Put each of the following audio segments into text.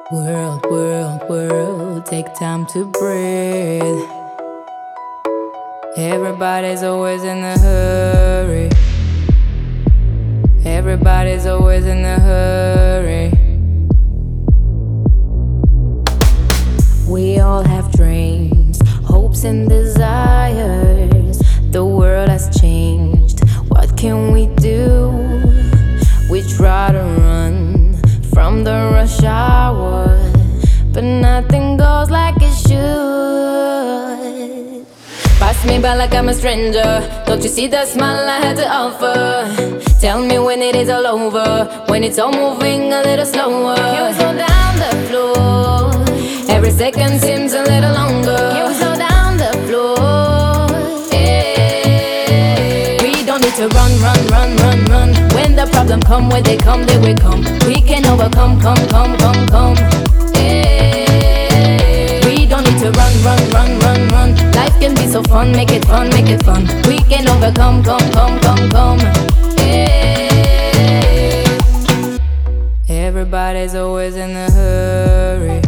World, world, world, take time to breathe. Everybody's always in a hurry. Everybody's always in a hurry. We all have dreams, hopes and desires. The world has changed, what can we do? We try to run from the rush hour, but nothing goes like it should. Pass me by like I'm a stranger. Don't you see the smile I had to offer? Tell me when it is all over, when it's all moving a little slower. Can we slow down the floor? Every second seems a little longer. Can we slow down the floor? Yeah. We don't need to run, run, run, run, run. When the problem come, when they come, they will come. We can overcome, come, come, come, come. Yeah. We don't need to run, run, run, run, run. Life can be so fun, make it fun, make it fun. We can overcome, come, come, come, come. Yeah. Everybody's always in a hurry.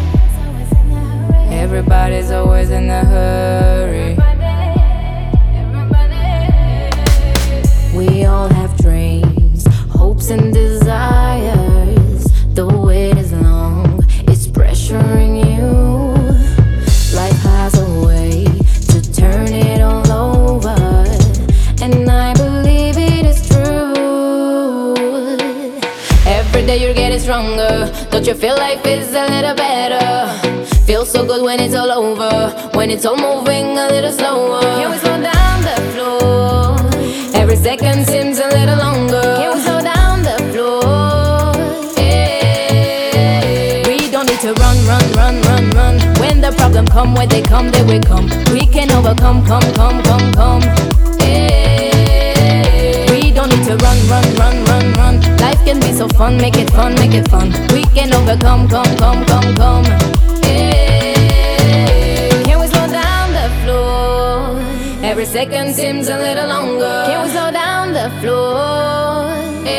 Everybody's always in a hurry. We all have dreams, hopes and desires. The wait is long, it's pressuring you. Life has a way to turn it all over, and I believe it is true. Every day you're getting stronger. Don't you feel life is a little better? Feels so good when it's all over, when it's all moving a little slower. Can we slow down the floor? Every second seems a little longer. Can we slow down the floor? Yeah. We don't need to run, run, run, run, run. When the problem come, when they come, they will come. We can overcome, come, come, come, come. Yeah. We don't need to run, run, run, run, run. Life can be so fun, make it fun, make it fun. We can overcome, come, come, come, come. Can we slow down the floor? Every second seems a little longer. Can we slow down the floor?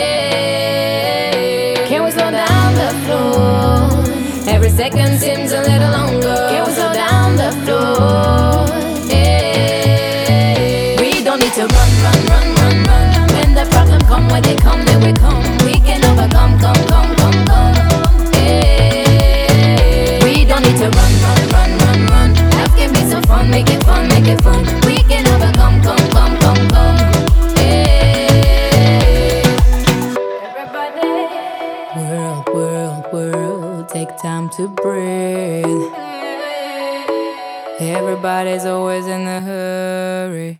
Can we slow down the floor? Every second seems a little longer. Can we slow down the floor? We don't need to run, run, run, run, run. When the problem come, when they come, they will come. We can overcome, come, come, come, come. We don't need to run, run, run, run, run. Life can be so fun, make it fun, make it fun. We can overcome, come, come, come, come. Everybody. World, world, world, take time to breathe. Everybody's always in a hurry.